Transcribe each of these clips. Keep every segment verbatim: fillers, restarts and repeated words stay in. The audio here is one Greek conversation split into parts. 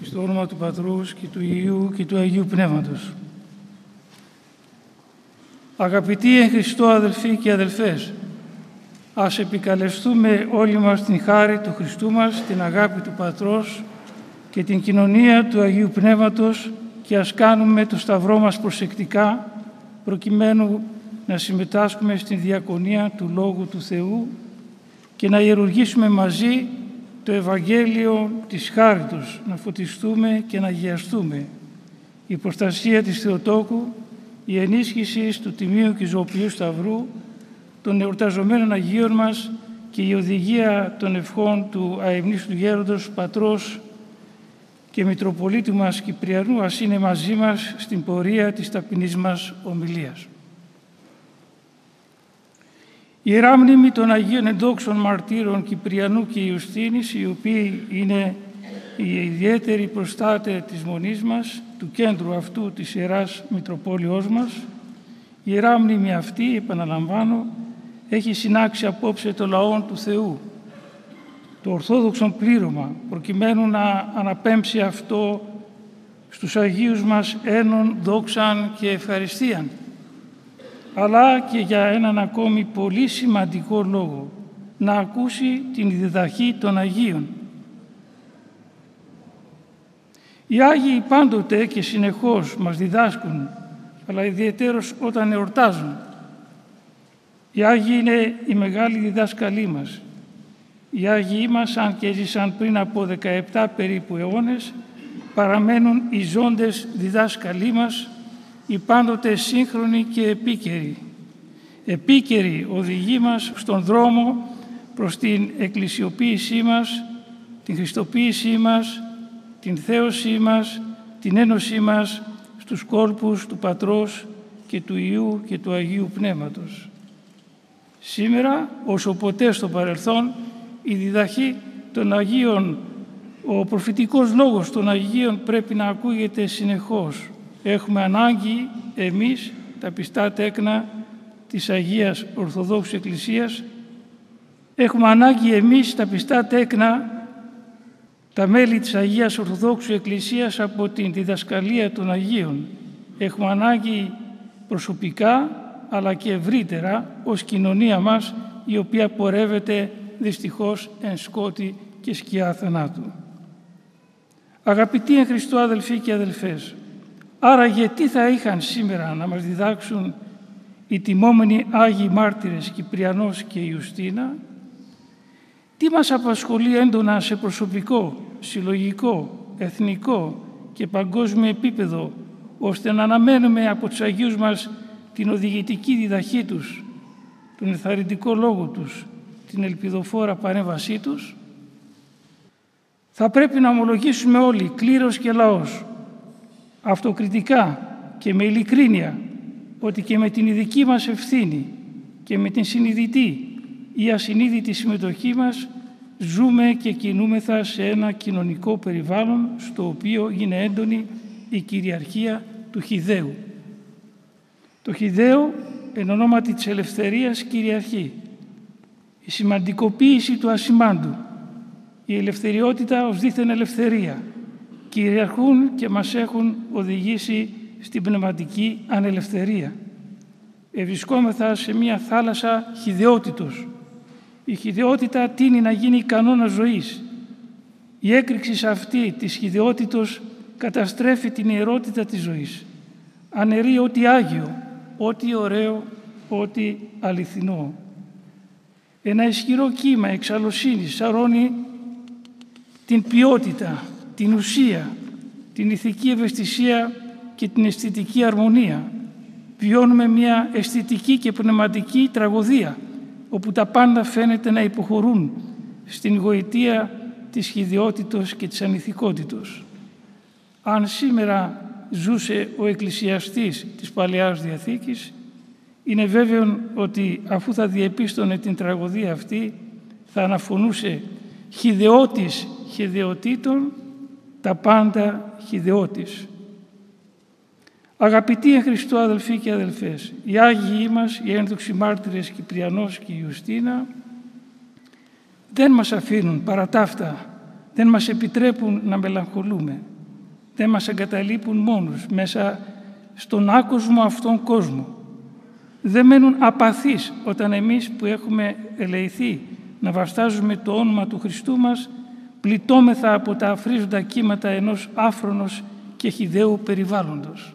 Στο όνομα του Πατρός και του Υιού και του Αγίου Πνεύματος. Αγαπητοί εν Χριστώ αδελφοί και αδελφές, ας επικαλεστούμε όλοι μας την χάρη του Χριστού μας, την αγάπη του Πατρός και την κοινωνία του Αγίου Πνεύματος και ας κάνουμε το σταυρό μας προσεκτικά, προκειμένου να συμμετάσχουμε στην διακονία του Λόγου του Θεού και να ιερουργήσουμε μαζί το Ευαγγέλιο της χάριτος, να φωτιστούμε και να αγιαστούμε. Η προστασία της Θεοτόκου, η ενίσχυση του Τιμίου και Ζωοποιού Σταυρού, των εορταζομένων Αγίων μας και η οδηγία των ευχών του αειμνήστου Γέροντος Πατρός και Μητροπολίτου μας Κυπριανού ας είναι μαζί μας στην πορεία της ταπεινής μας ομιλίας. Η Ιερά Μνήμη των Αγίων Ενδόξων Μαρτύρων Κυπριανού και Ιουστίνης, οι οποίοι είναι οι ιδιαίτεροι προστάτες της Μονής μας, του κέντρου αυτού της Ιεράς Μητροπόλεως μας, η Ιερά Μνήμη αυτή, επαναλαμβάνω, έχει συνάξει απόψε το λαό του Θεού, το ορθόδοξο πλήρωμα, προκειμένου να αναπέμψει αυτό στους Αγίους μας ένων, δόξαν και ευχαριστίαν, αλλά και για έναν ακόμη πολύ σημαντικό λόγο, να ακούσει την διδαχή των Αγίων. Οι Άγιοι πάντοτε και συνεχώς μας διδάσκουν, αλλά ιδιαιτέρως όταν εορτάζουν. Οι Άγιοι είναι οι μεγάλοι διδάσκαλοι μας. Οι Άγιοι μας, αν και έζησαν πριν από δεκαεπτά περίπου αιώνες, παραμένουν οι ζώντες διδάσκαλοι μας, οι πάντοτε σύγχρονοι και επίκαιροι. Επίκαιροι οδηγοί μας στον δρόμο προς την εκκλησιοποίησή μας, την χριστοποίησή μας, την θέωσή μας, την ένωσή μας στους κόλπους του Πατρός και του Υιού και του Αγίου Πνεύματος. Σήμερα, όσο ποτέ στο παρελθόν, η διδαχή των Αγίων, ο προφητικός λόγος των Αγίων πρέπει να ακούγεται συνεχώς. Έχουμε ανάγκη εμείς, τα πιστά τέκνα της Αγίας Ορθοδόξου Εκκλησίας, έχουμε ανάγκη εμείς, τα πιστά τέκνα, τα μέλη της Αγίας Ορθοδόξου Εκκλησίας, από την διδασκαλία των Αγίων. Έχουμε ανάγκη προσωπικά, αλλά και ευρύτερα ως κοινωνία μας, η οποία πορεύεται δυστυχώς εν σκότη και σκιά θανάτου. Αγαπητοί εν Χριστώ αδελφοί και αδελφές, άραγε τι θα είχαν σήμερα να μας διδάξουν οι τιμόμενοι Άγιοι Μάρτυρες Κυπριανός και Ιουστίνα? Τι μας απασχολεί έντονα σε προσωπικό, συλλογικό, εθνικό και παγκόσμιο επίπεδο, ώστε να αναμένουμε από τους Αγίους μας την οδηγητική διδαχή τους, τον ενθαρρυντικό λόγο τους, την ελπιδοφόρα παρέμβασή τους? Θα πρέπει να ομολογήσουμε όλοι, κλήρος και λαός, αυτοκριτικά και με ειλικρίνεια, ότι και με την ειδική μας ευθύνη και με την συνειδητή ή ασυνείδητη συμμετοχή μας ζούμε και κινούμεθα σε ένα κοινωνικό περιβάλλον στο οποίο είναι έντονη η κυριαρχία του χυδαίου. Το χυδαίο εν ονόματι της ελευθερίας κυριαρχεί. Η σημαντικοποίηση του ασημάντου, η ελευθεριότητα ως δίθεν ελευθερία κυριαρχούν και μας έχουν οδηγήσει στην πνευματική ανελευθερία. Ευρισκόμεθα σε μια θάλασσα χυδαιότητος. Η χυδαιότητα τείνει να γίνει κανόνα ζωής. Η έκρηξη αυτή της χυδαιότητος καταστρέφει την ιερότητα της ζωής. Αναιρεί ό,τι άγιο, ό,τι ωραίο, ό,τι αληθινό. Ένα ισχυρό κύμα εξαλωσύνης σαρώνει την ποιότητα, την ουσία, την ηθική ευαισθησία και την αισθητική αρμονία. Βιώνουμε μια αισθητική και πνευματική τραγωδία, όπου τα πάντα φαίνεται να υποχωρούν στην γοητεία της χυδαιότητος και της ανηθικότητος. Αν σήμερα ζούσε ο εκκλησιαστής της Παλαιάς Διαθήκης, είναι βέβαιο ότι αφού θα διεπίστωνε την τραγωδία αυτή, θα αναφωνούσε χυδαιώτης χυδαιωτήτων, τα πάντα χυδαιώτης. Αγαπητοί εν Χριστώ αδελφοί και αδελφές, οι Άγιοι μας, οι ένδοξοι μάρτυρες Κυπριανός και Ιουστίνα, δεν μας αφήνουν παρά ταύτα, δεν μας επιτρέπουν να μελαγχολούμε. δεν μας εγκαταλείπουν μόνους μέσα στον άκοσμο αυτόν κόσμο. Δεν μένουν απαθείς όταν εμείς που έχουμε ελεηθεί να βαστάζουμε το όνομα του Χριστού μας, πληττόμεθα από τα αφρίζοντα κύματα ενός άφρονος και χυδαίου περιβάλλοντος.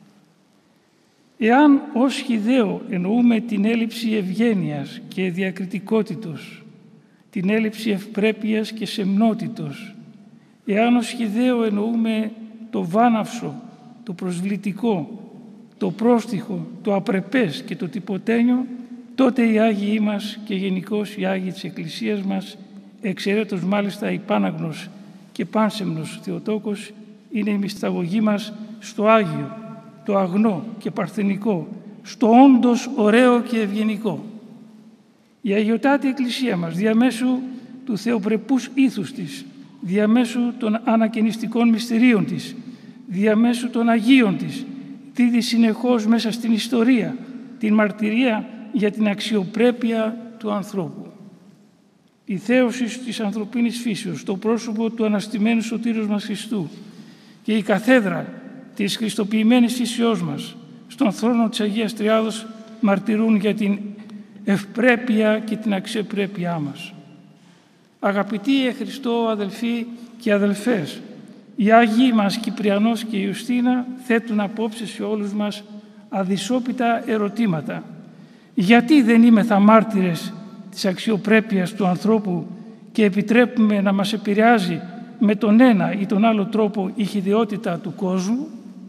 Εάν ως χυδαίο εννοούμε την έλλειψη ευγένειας και διακριτικότητος, την έλλειψη ευπρέπειας και σεμνότητος, εάν ως χυδαίο εννοούμε το βάναυσο, το προσβλητικό, το πρόστιχο, το απρεπές και το τυποτένιο, τότε οι Άγιοι μας και γενικώς οι Άγιοι της Εκκλησίας μας, εξαιρέτως μάλιστα η Πάναγνος και Πάνσεμνος Θεοτόκος, είναι η μυσταγωγή μας στο Άγιο, το αγνό και παρθενικό, στο όντως ωραίο και ευγενικό. Η Αγιωτάτη Εκκλησία μας, διαμέσου του θεοπρεπούς ήθους της, διαμέσου των ανακαινιστικών μυστηρίων της, διαμέσου των Αγίων της, δίδει συνεχώς μέσα στην ιστορία την μαρτυρία για την αξιοπρέπεια του ανθρώπου. Η θέωση της ανθρωπίνης φύσεως, το πρόσωπο του αναστημένου σωτήρος μας Χριστού και η καθέδρα της χριστοποιημένης φύσεώς μας στον θρόνο της Αγίας Τριάδος μαρτυρούν για την ευπρέπεια και την αξιοπρέπειά μας. Αγαπητοί εν Χριστώ αδελφοί και αδελφές, οι Άγιοι μας Κυπριανός και Ιουστίνα θέτουν απόψε σε όλους μας αδυσόπιτα ερωτήματα. Γιατί δεν είμεθα μάρτυρες της αξιοπρέπειας του ανθρώπου και επιτρέπουμε να μας επηρεάζει με τον ένα ή τον άλλο τρόπο η χυδαιότητα του κόσμου?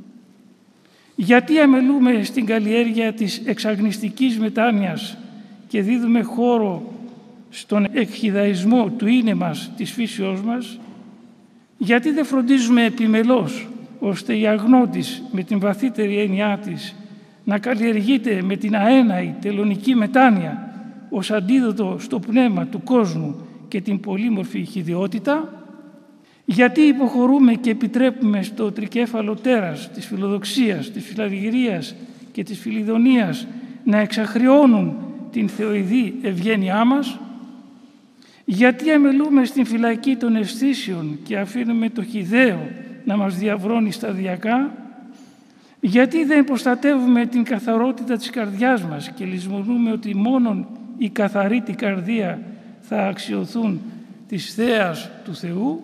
Γιατί αμελούμε στην καλλιέργεια της εξαγνιστικής μετάνοιας και δίδουμε χώρο στον εκχυδαϊσμό του είναι μας, της φύσεώς μας? Γιατί δεν φροντίζουμε επιμελώς ώστε η αγνώτης με την βαθύτερη έννοιά της να καλλιεργείται με την αέναη τελωνική μετάνοια ως αντίδοτο στο πνεύμα του κόσμου και την πολύμορφη χυδαιότητα? Γιατί υποχωρούμε και επιτρέπουμε στο τρικέφαλο τέρας της φιλοδοξίας, της φιλαργυρίας και της φιλιδονίας να εξαχριώνουν την θεοειδή ευγένειά μας? Γιατί αμελούμε στην φυλακή των αισθήσεων και αφήνουμε το χυδαίο να μας διαβρώνει σταδιακά? Γιατί δεν προστατεύουμε την καθαρότητα της καρδιάς μας και λησμονούμε ότι μόνον οι καθαροί την καρδία θα αξιωθούν της θέας του Θεού?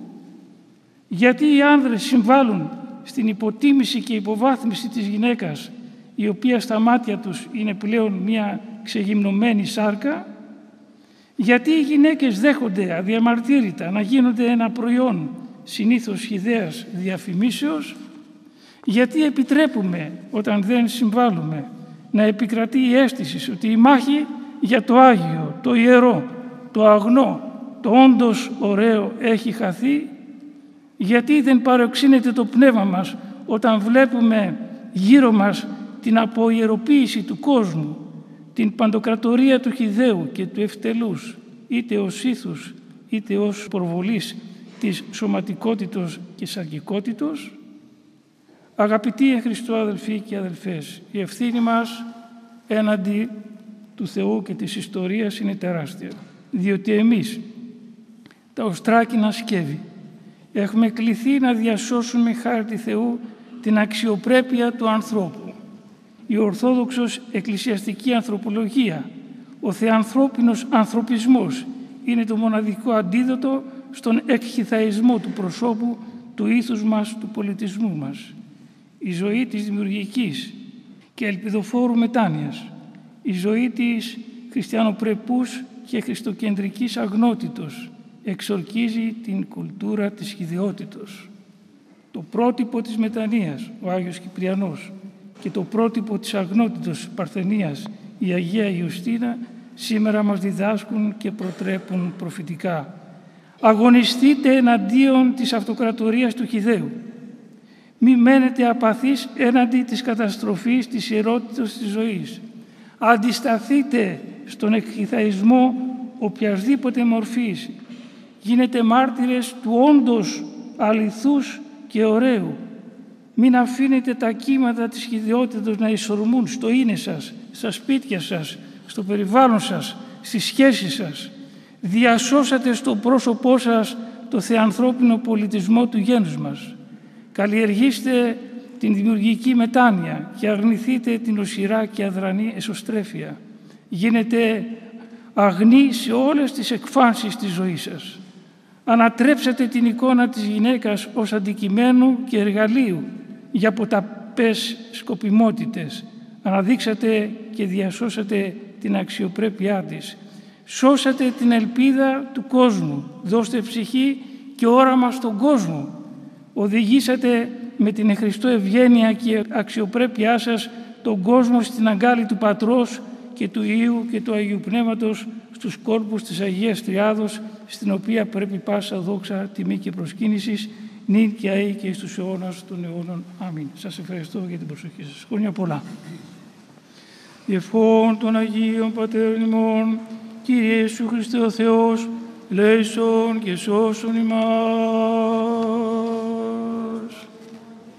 Γιατί οι άνδρες συμβάλλουν στην υποτίμηση και υποβάθμιση της γυναίκας, η οποία στα μάτια τους είναι πλέον μια ξεγυμνωμένη σάρκα? Γιατί οι γυναίκες δέχονται αδιαμαρτύρητα να γίνονται ένα προϊόν συνήθως χυδαίας διαφημίσεως? Γιατί επιτρέπουμε, όταν δεν συμβάλλουμε, να επικρατεί η αίσθηση ότι η μάχη για το Άγιο, το Ιερό, το Αγνό, το όντως ωραίο έχει χαθεί? Γιατί δεν παροξύνεται το πνεύμα μας όταν βλέπουμε γύρω μας την αποιεροποίηση του κόσμου, την παντοκρατορία του χυδαίου και του ευτελούς, είτε ως ήθους, είτε ως προβολής της σωματικότητος και σαρκικότητος? Αγαπητοί εν Χριστώ αδελφοί και αδελφές, η ευθύνη μας έναντι του Θεού και της ιστορίας είναι τεράστια, διότι εμείς, τα οστράκινα σκεύη, έχουμε κληθεί να διασώσουμε χάρη Θεού την αξιοπρέπεια του ανθρώπου. Η ορθόδοξος εκκλησιαστική ανθρωπολογία, ο θεανθρώπινος ανθρωπισμός είναι το μοναδικό αντίδοτο στον εκχυθαϊσμό του προσώπου, του ήθους μας, του πολιτισμού μας. Η ζωή της δημιουργικής και ελπιδοφόρου μετάνοιας, η ζωή της χριστιανοπρεπούς και χριστοκεντρικής αγνότητος εξορκίζει την κουλτούρα της χυδαιότητος. Το πρότυπο της μετανοίας, ο Άγιος Κυπριανός, και το πρότυπο της αγνότητος Παρθενίας, η Αγία Ιουστίνα, σήμερα μας διδάσκουν και προτρέπουν προφητικά. Αγωνιστείτε εναντίον της αυτοκρατορίας του χυδαίου. Μη μένετε απαθείς έναντι της καταστροφής της ιερότητας της ζωής. Αντισταθείτε στον εκχυθαϊσμό οποιασδήποτε μορφής. Γίνετε μάρτυρες του όντως αληθούς και ωραίου. Μην αφήνετε τα κύματα της χυδαιότητας να εισορμούν στο είναι σας, στα σπίτια σας, στο περιβάλλον σας, στις σχέσεις σας. Διασώσατε στο πρόσωπό σας το θεανθρώπινο πολιτισμό του γένους μας. Καλλιεργήστε την δημιουργική μετάνοια και αρνηθείτε την οσυρά και αδρανή εσωστρέφεια. Γίνετε αγνοί σε όλες τις εκφάνσεις της ζωής σας. Ανατρέψατε την εικόνα της γυναίκας ως αντικειμένου και εργαλείου για ποταπές σκοπιμότητες. Αναδείξατε και διασώσατε την αξιοπρέπειά της. Σώσατε την ελπίδα του κόσμου. Δώστε ψυχή και όραμα στον κόσμο. Οδηγήσατε με την Χριστό ευγένεια και αξιοπρέπειά σας τον κόσμο στην αγκάλη του Πατρός και του Υιού και του Αγίου Πνεύματος, στους κόρπους της Αγίας Τριάδος, στην οποία πρέπει πάσα δόξα, τιμή και προσκύνησης, νυν και αεί και στους αιώνας των αιώνων. Αμήν. Σας ευχαριστώ για την προσοχή σας. Χρόνια πολλά. Ευχών των Αγίων Πατέρων ημών, Κύριε Ιησού Χριστέ ο Θεός, λέησον και σώσον ημάς.